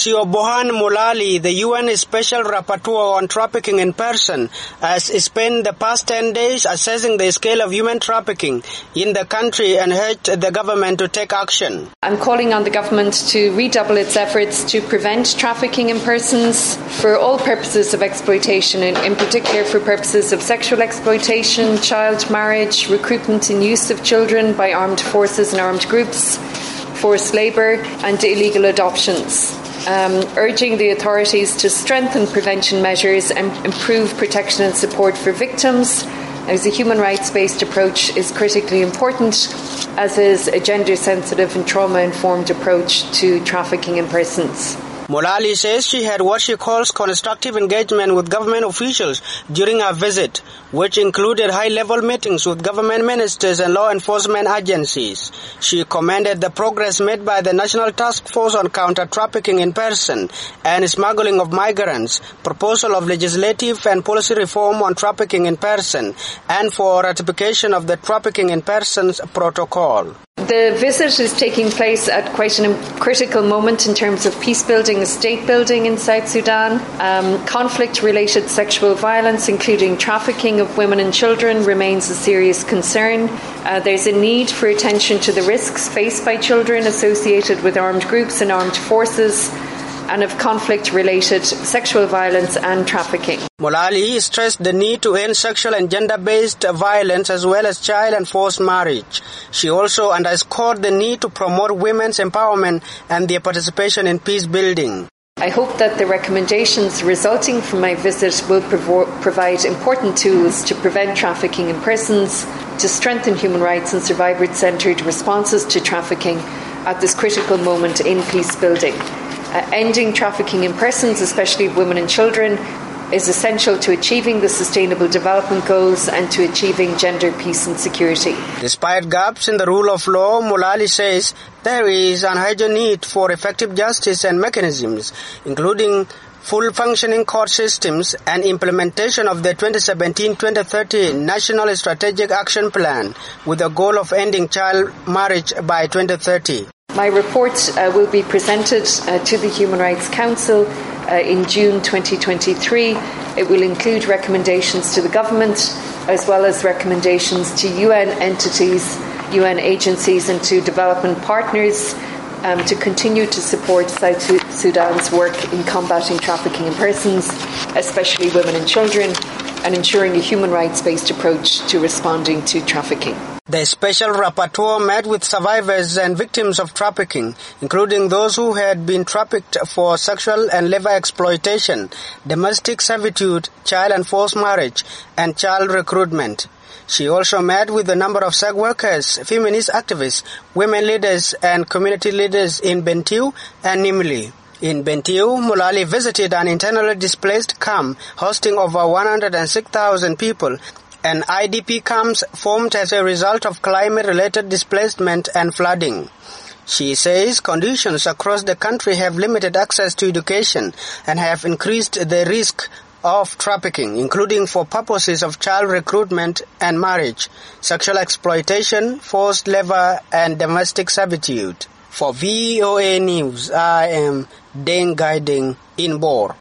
Siobhan Mulali, the UN Special Rapporteur on Trafficking in Person, has spent the past 10 days assessing the scale of human trafficking in the country and urged the government to take action. I'm calling on the government to redouble its efforts to prevent trafficking in persons for all purposes of exploitation, in particular for purposes of sexual exploitation, child marriage, recruitment and use of children by armed forces and armed groups, forced labour and illegal adoptions. Urging the authorities to strengthen prevention measures and improve protection and support for victims, as a human rights-based approach is critically important, as is a gender-sensitive and trauma-informed approach to trafficking in persons. Mulali says she had what she calls constructive engagement with government officials during her visit, which included high-level meetings with government ministers and law enforcement agencies. She commended the progress made by the National Task Force on Counter-Trafficking in Person and Smuggling of Migrants, proposal of legislative and policy reform on trafficking in person, and for ratification of the Trafficking in Persons Protocol. The visit is taking place at quite a critical moment in terms of peace building and state building in South Sudan. Conflict-related sexual violence, including trafficking of women and children, remains a serious concern. There's a need for attention to the risks faced by children associated with armed groups and armed forces, and of conflict-related sexual violence and trafficking. Mulali stressed the need to end sexual and gender-based violence as well as child and forced marriage. She also underscored the need to promote women's empowerment and their participation in peace building. I hope that the recommendations resulting from my visit will provide important tools to prevent trafficking in persons, to strengthen human rights and survivor-centred responses to trafficking at this critical moment in peace building. Ending trafficking in persons, especially women and children, is essential to achieving the Sustainable Development Goals and to achieving gender peace and security. Despite gaps in the rule of law, Mulali says there is an urgent need for effective justice and mechanisms, including full functioning court systems and implementation of the 2017-2030 National Strategic Action Plan with the goal of ending child marriage by 2030. My report will be presented to the Human Rights Council in June 2023. It will include recommendations to the government as well as recommendations to UN entities, UN agencies and to development partners to continue to support South Sudan's work in combating trafficking in persons, especially women and children, and ensuring a human rights-based approach to responding to trafficking. The Special Rapporteur met with survivors and victims of trafficking, including those who had been trafficked for sexual and labor exploitation, domestic servitude, child and forced marriage, and child recruitment. She also met with a number of sex workers, feminist activists, women leaders, and community leaders in Bentiu and Nimili. In Bentiu, Mulali visited an internally displaced camp hosting over 106,000 people, and IDP camps formed as a result of climate-related displacement and flooding. She says conditions across the country have limited access to education and have increased the risk of trafficking, including for purposes of child recruitment and marriage, sexual exploitation, forced labor, and domestic servitude. For VOA News, I am Deng Gaideng in Bor.